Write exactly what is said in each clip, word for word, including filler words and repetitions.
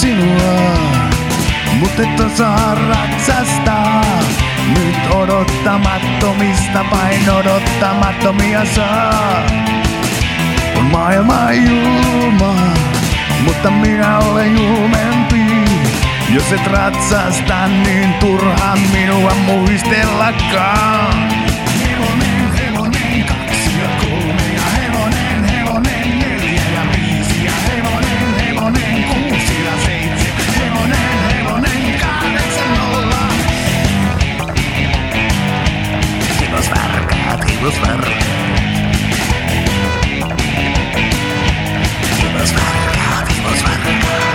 sinua, mut et osaa ratsastaa. Nyt odottamattomista vain odottamattomia saa. On maailma julma, mutta minä olen julmempi. Jos et ratsasta, niin turha minua muistellakaan. Hevonen, hevonen, kaksi ja kolme ja hevonen, hevonen, neljä ja viisi ja hevonen, hevonen, kuusi ja seitsemän. Hevonen, hevonen, kahdeksan nolla. Hivosvarkaat, hivosvarkaat. Hivosvarkaat, hivosvarkaat.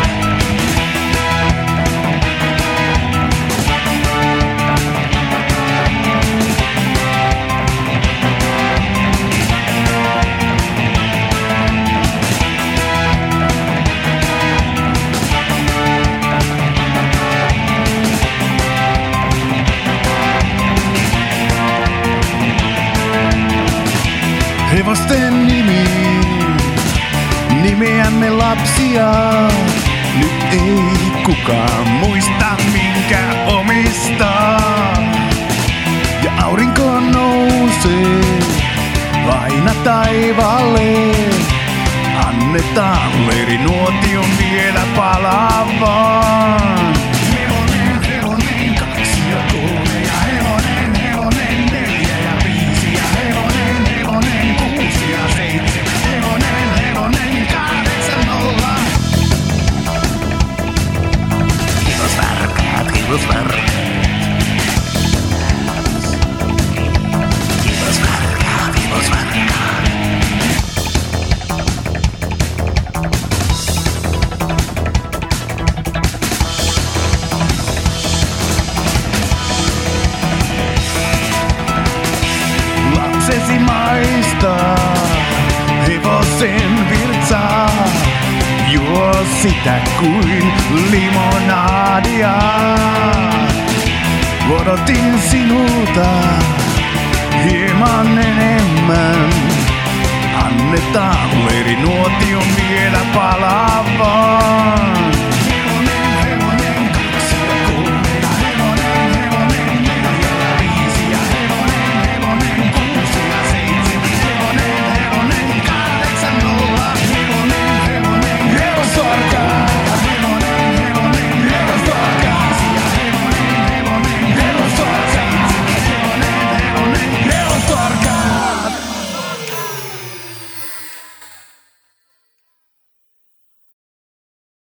Hevosten nimi, nimeämme lapsia. Nyt ei kukaan muista minkä omistaa. Ja aurinko nousee aina taivaalle. Annetaan leirinuotion vielä palavaan. Hevonen, hevonen, kaksi ja kolme ja hevonen, hevonen, neljä ja viisi ja hevonen, hevonen, kuusi ja seitsemän. Hevonen, hevonen, kahdeksan nolla. Hivosvarkaat, hivosvarkaat. Hivosvarkaat, hivosvarkaat. Lapsesi maistaa hevosen virtsaa. Juo sitä kuin limonadia. Odotin sinulta hieman enemmän.